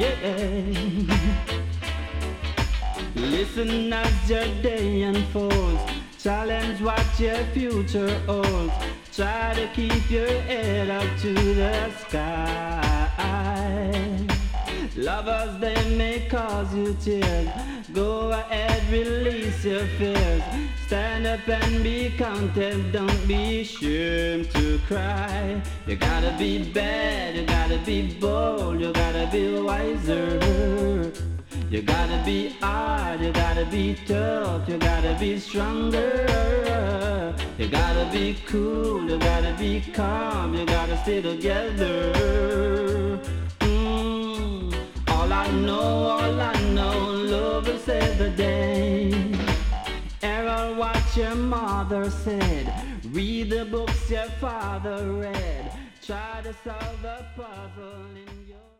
Yeah. Listen as your day unfolds. Challenge what your future holds. Try to keep your head up to the sky. Lovers, they may cause you tears. Go ahead, release your fears. Stand up and be content. Don't be ashamed to cry. You gotta be bad, you gotta be bold, you gotta be wiser. You gotta be hard, you gotta be tough, you gotta be stronger. You gotta be cool, you gotta be calm, you gotta stay together. All I know, love will save the day. Errol, what your mother said. Read the books your father read. Try to solve the puzzle in your